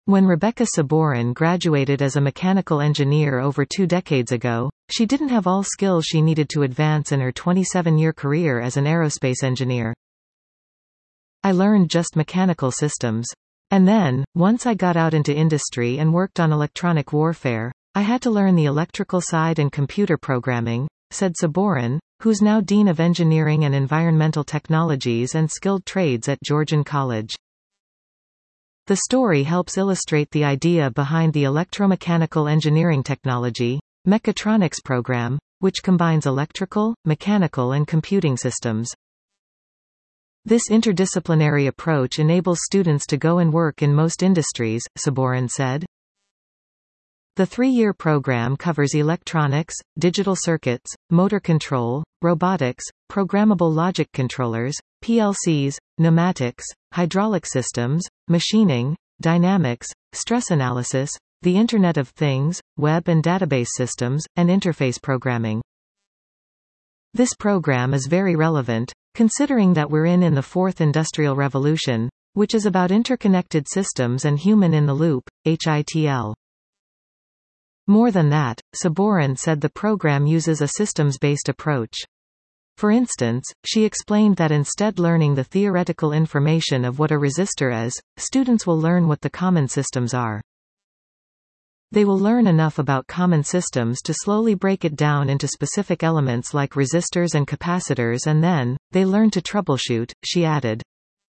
When Rebecca Sabourin graduated as a mechanical engineer over 2 decades ago, she didn't have all skills she needed to advance in her 27-year career as an aerospace engineer. I learned just mechanical systems. And then, once I got out into industry and worked on electronic warfare, I had to learn the electrical side and computer programming, said Sabourin, who's now Dean of Engineering and Environmental Technologies and Skilled Trades at Georgian College. The story helps illustrate the idea behind the Electromechanical Engineering Technology, Mechatronics program, which combines electrical, mechanical and computing systems. This interdisciplinary approach enables students to go and work in most industries, Sabourin said. The 3-year program covers electronics, digital circuits, motor control, robotics, programmable logic controllers, PLCs, pneumatics, hydraulic systems, machining, dynamics, stress analysis, the Internet of Things, web and database systems, and interface programming. This program is very relevant, considering that we're in the Fourth Industrial Revolution, which is about interconnected systems and human-in-the-loop, HITL. More than that, Sabourin said the program uses a systems-based approach. For instance, she explained that instead learning the theoretical information of what a resistor is, students will learn what the common systems are. They will learn enough about common systems to slowly break it down into specific elements like resistors and capacitors, and then, they learn to troubleshoot, she added.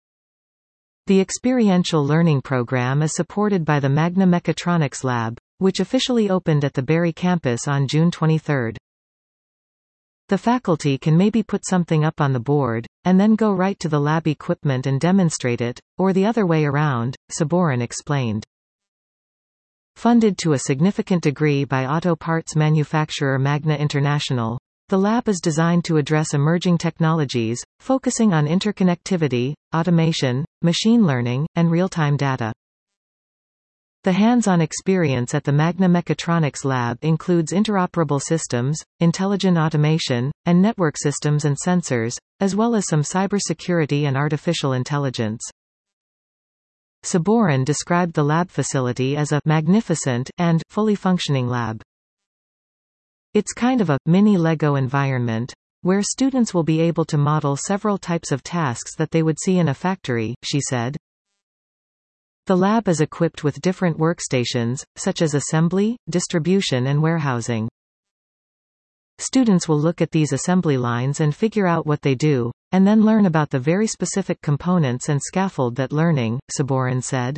The experiential learning program is supported by the Magna Mechatronics Lab, which officially opened at the Barrie campus on June 23. The faculty can maybe put something up on the board, and then go right to the lab equipment and demonstrate it, or the other way around, Sabourin explained. Funded to a significant degree by auto parts manufacturer Magna International, the lab is designed to address emerging technologies, focusing on interconnectivity, automation, machine learning, and real-time data. The hands-on experience at the Magna Mechatronics Lab includes interoperable systems, intelligent automation, and network systems and sensors, as well as some cybersecurity and artificial intelligence. Sabourin described the lab facility as a magnificent and fully functioning lab. It's kind of a mini Lego environment, where students will be able to model several types of tasks that they would see in a factory, she said. The lab is equipped with different workstations, such as assembly, distribution and warehousing. Students will look at these assembly lines and figure out what they do, and then learn about the very specific components and scaffold that learning, Sabourin said.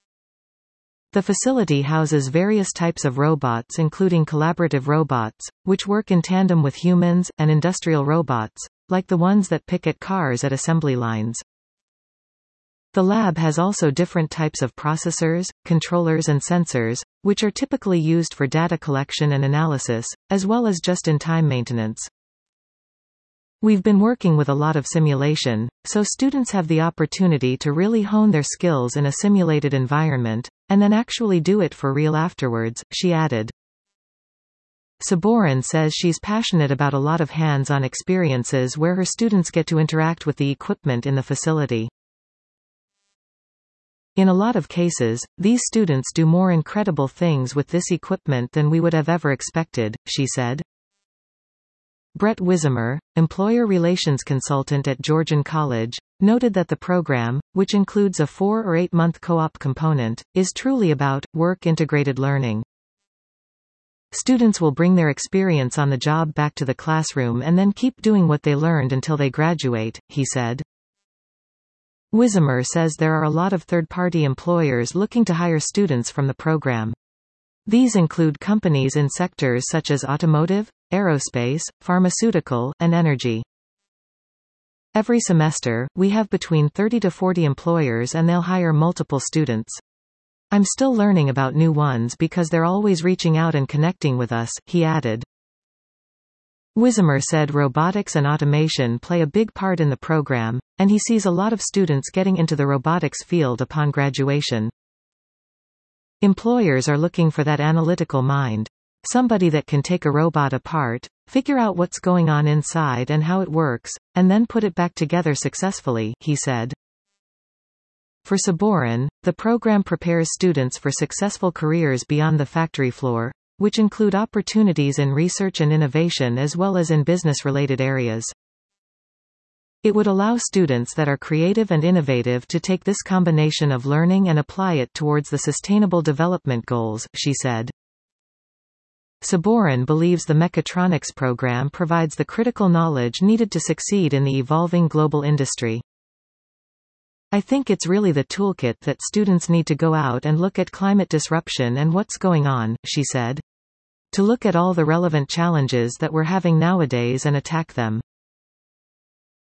The facility houses various types of robots including collaborative robots, which work in tandem with humans, and industrial robots, like the ones that pick at cars at assembly lines. The lab has also different types of processors, controllers and sensors, which are typically used for data collection and analysis, as well as just-in-time maintenance. We've been working with a lot of simulation, so students have the opportunity to really hone their skills in a simulated environment, and then actually do it for real afterwards, she added. Sabourin says she's passionate about a lot of hands-on experiences where her students get to interact with the equipment in the facility. In a lot of cases, these students do more incredible things with this equipment than we would have ever expected, she said. Brett Wisemer, employer relations consultant at Georgian College, noted that the program, which includes a 4 or 8 month co-op component, is truly about work-integrated learning. Students will bring their experience on the job back to the classroom and then keep doing what they learned until they graduate, he said. Wisemer says there are a lot of third-party employers looking to hire students from the program. These include companies in sectors such as automotive, aerospace, pharmaceutical, and energy. Every semester, we have between 30 to 40 employers and they'll hire multiple students. I'm still learning about new ones because they're always reaching out and connecting with us, he added. Wisemer said robotics and automation play a big part in the program, and he sees a lot of students getting into the robotics field upon graduation. Employers are looking for that analytical mind. Somebody that can take a robot apart, figure out what's going on inside and how it works, and then put it back together successfully, he said. For Sabourin, the program prepares students for successful careers beyond the factory floor, which include opportunities in research and innovation as well as in business-related areas. It would allow students that are creative and innovative to take this combination of learning and apply it towards the Sustainable Development Goals, she said. Sabourin believes the mechatronics program provides the critical knowledge needed to succeed in the evolving global industry. I think it's really the toolkit that students need to go out and look at climate disruption and what's going on, she said. To look at all the relevant challenges that we're having nowadays and attack them.